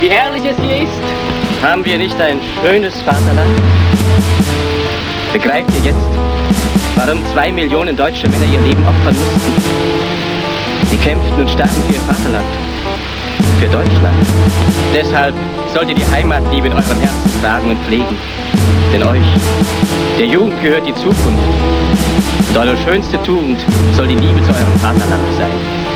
wie herrlich es hier ist. Haben wir nicht ein schönes Vaterland? Begreift ihr jetzt, warum 2 Millionen deutsche Männer ihr Leben opfern mussten? Sie kämpften und starben für ihr Vaterland, für Deutschland. Deshalb sollt ihr die Heimatliebe in eurem Herzen tragen und pflegen. Denn euch, der Jugend, gehört die Zukunft. Und eure schönste Tugend soll die Liebe zu eurem Vaterland sein.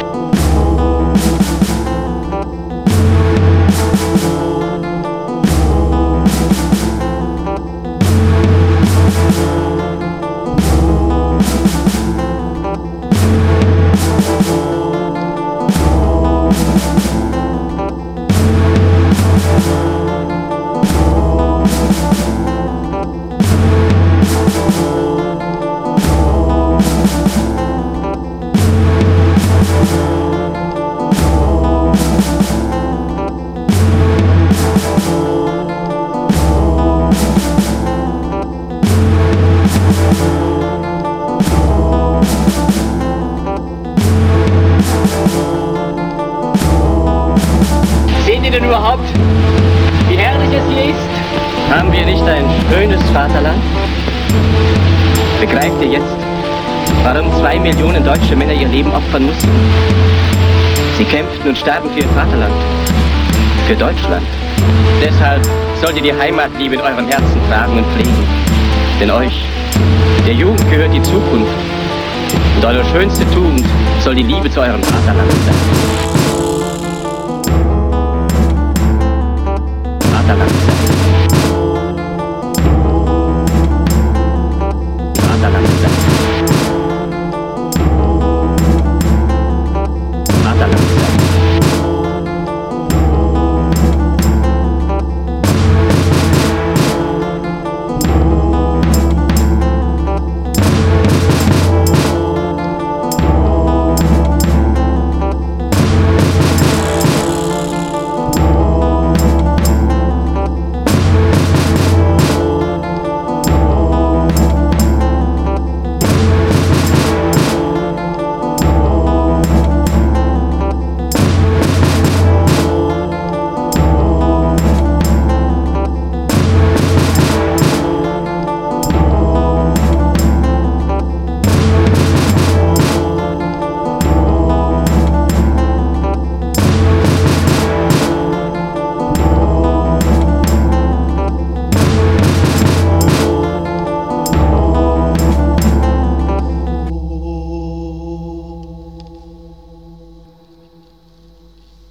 Seht ihr denn überhaupt, wie herrlich es hier ist? Haben wir nicht ein schönes Vaterland? Begreift ihr jetzt, warum 2 Millionen deutsche Männer ihr Leben opfern mussten? Sie kämpften und starben für ihr Vaterland, für Deutschland. Deshalb sollt ihr die Heimatliebe in eurem Herzen tragen und pflegen. Denn euch, der Jugend, gehört die Zukunft. Und eure schönste Tugend soll die Liebe zu eurem Vaterland sein.